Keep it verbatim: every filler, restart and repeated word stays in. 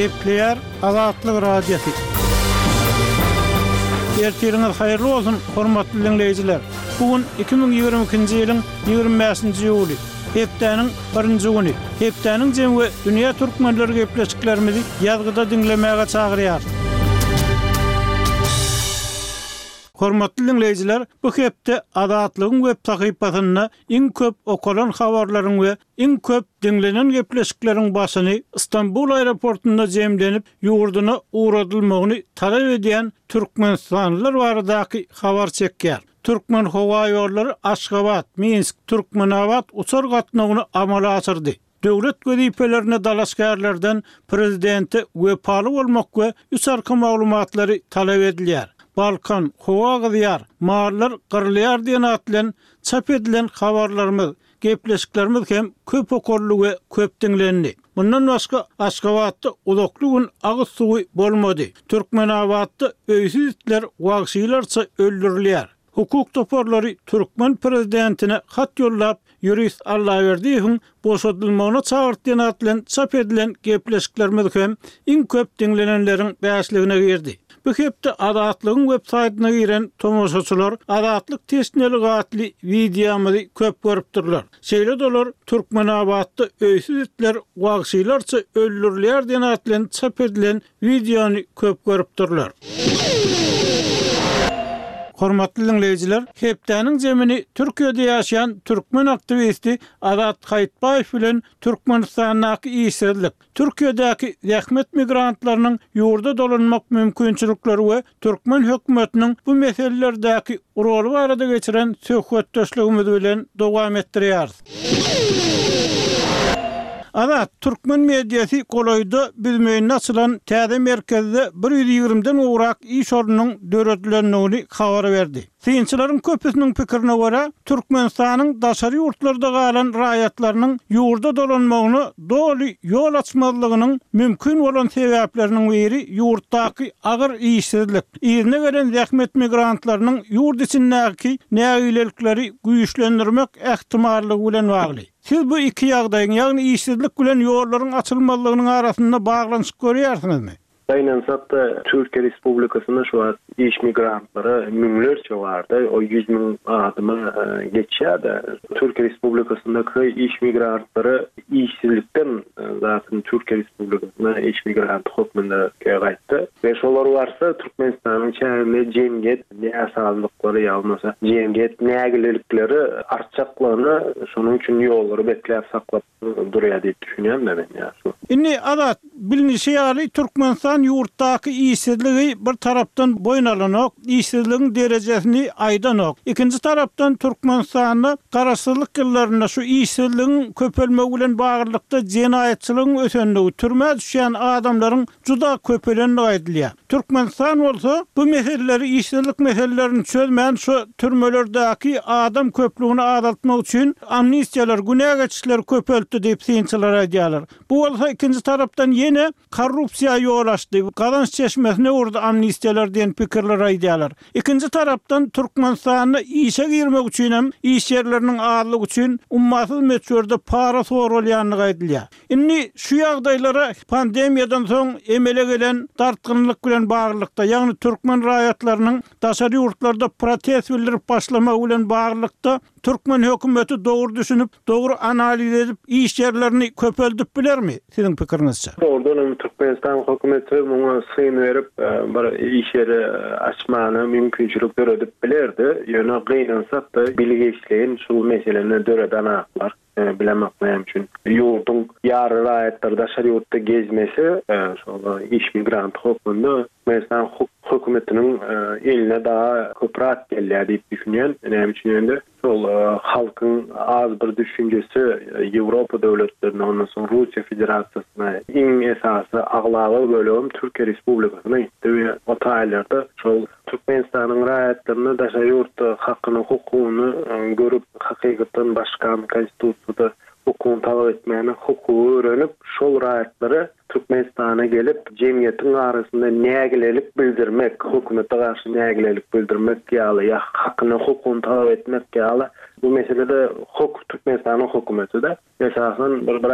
Gepleyer Azatlyk radiosu. Ertiriniz hayırlı olsun, hormatly dinleyijiler. Bugün iki bin ýygrimi ikinji ýylyň ýygrimi beşinji ýuly, hepdeniň birinji güni. Hepdeniň jemgy dünýä türkmenleri gepleşiklerimizi ýazgyda dinlemäge çagyrýar. Hormatly dinleyijiler, bu hepde Azatlygyň web sahypasyna iň köp okulan habarlaryň we iň köp dinlenen gepleşikleriň başyny Istanbul aeroportunda jemlenip ýurduna uğradylmagyny talap edýän türkmenstanlylar baradaky habar çekýär. Türkmen hawa ýollary Aşgabat, Minsk, Türkmenabad uçar gatnagyny amala açyrdy. Döwlet gözipelerine dalaşgärlerden prezidenti wepaly bolmak we üsarky maglumatlary talap edilýär. Balkan, Hova gyzyar, marlar gyrylýar diýen atlan çap edilen habarlarymyz, gepleşiklerimiz hem köp okurly we köp dinlendi. Bundan başga Aşgabatda ulukly gün agyz suwy bolmady. Türkmenabadda öýsüz itler wagşylarça öldürilýär. Hukuk toparlary Türkmen prezidentine hat ýollap, Yurist Allahyberdiýewiň boşadylmagyna çagyrtýan atlan çap edilen gepleşiklerimiz hem iň köp dinlenenleriň bäşligine girdi. Bu hepde Azatlygyň web saýtyna giren tomoşaçylar Azatlyk tesneli gatly videomyzy köp görüpdirler. Şeýle dolar Türkmenabadda öýsüz itler wagşylarça öldürilýär diýen atlan çap edilen videony köp görüpdirler. Hormatly dinleyijiler, hepdeniň jemini Türkiýede ýaşaýan türkmen aktivisti Azat Haýtbaýew bilen Türkmenistanyň işsizlik, Türkiýedäki zähmet migrantlarynyň ýurda dolanmak mümkinçilikleri we türkmen hökümetiniň bu meselelerdäki roly barada geçiren söhbetdeşligimiz bilen dowam etdirýär. Azat Türkmen mediýasy golaýda bilmeýän açylan täze merkezde bir ýüz ýigrimden ugrak iş orunynyň döretlendigini habar berdi. Synçylaryň köpüsiniň pikirine görä, Türkmenistanyň daşary ýurtlarda galan raýatlarynyň ýurda dolanmagyny doly ýol açmalygynyň mümkin bolan sebäpleriniň biri ýurtdaky agyr işsizlik. Ýerine gelen zähmet migrantlarynyň ýurt içindäki nägilelikleri güýçlendirmek ähtimallygy bilen bagly. Siz bu iki ýagdaýyň, ýagny işsizlik bilen ýollaryň açylmalygynyň arasynda baglanyş görýärsizmi? Aynen zaten Türkiye Respublikası'nda şu an iş migrantları mümlerce vardı. O yüz bin adımı geçiyor da Türkiye Respublikası'ndaki iş migrantları işsizlikten zaten Türkiye Respublikası'na iş migrantı hükmünde kayıttı. Ve şolar varsa Türkmenistan'ın çevrede cemiyet ne asallıkları yalmasa cemiyet ne agililikleri artacaklarını şunun için yolları bekleyip saklap duruyor diye düşünüyorum da ben ya. Inni Azat bilinişi ýaly Türkmenistan ýurtdaky işsizligi bir tarapdan boýnalanok, işsizligiň derejesini aýdanok. Ikinji tarapdan Türkmenistanda garaşsyzlyk ýyllaryna şu işsizligiň köpelmegi bilen bagyrlykda jenaýetçiligiň ösendigi, türme düşýän adamlaryň juda köpelenligi aýdylýar. Türkmenistan bolsa bu meseleleri, işsizlik meselelerini çözmän şu türmelerdäki adam köpligini azaltmak üçin amnistiýalar, günä geçişler köpeltdi diýip synçylar aýdýarlar. Bu bolsa ikinji tarapdan ýene korrupsiýa ýol açdy. Kazanç çeşmesine urdu amnistiyalar diyen pikirler aýdýarlar. İkinci tarapdan Türkmenistanyny işe girmek üçin hem iş yerlerinin ağırlık üçin ummatsız meçhurde para sorulýanlygy aýdylýar. Inni şu ýagdaýlara pandemiýadan soň emele gelen dartgynlyk bilen bagyrlykda, ýagny türkmen raýatlarynyň daşary ýurtlarda protest bildirip başlamagy bilen bagyrlykda Türkmen hökümeti dogry düşünüp, dogry analiz edip iş yerlerini köpeldip bilermi? Sizin pikirinizçe? Oradan Türkmenistan hökümeti muňa syn berip bir iş yeri açmany mümkinçilik döredip bilerdi. Ýöne gynansak da bilgiçliğin şu meselelerini döreden aklar. Bilemek mümkin. Ýurduň ýary raýatlarda daşary ýurtda gezmesi, şol iş migrant hukmunda Türkmenistan hökümetiniň eline daha köprak gelýär diýip düşünýän. Näme üçin ende şol halkyň az bir düşünjesi Ýewropa döwletlerine, ondan soň Russiýa Federasiýasyna iň esasy aglagy bölüm Türkiýe Respublikasyna gitdi we o taýlarda şol Türkmenistanyň raýatlaryna daşary ýurtda hakyny, hukugyny görüp hakykatan başkan konstitusiýada hukuk talap etmeyene hukuku öğrenip şol raýatlary Türkmenistana gelip cemiyetin arasında nägilelik bildirmek, hökümete karşı nägilelik bildirmek ýaly ya hakyny hukukun talap etmek ýaly bu meselede hukuk Türkmenistan'ın hökümeti de esasen bir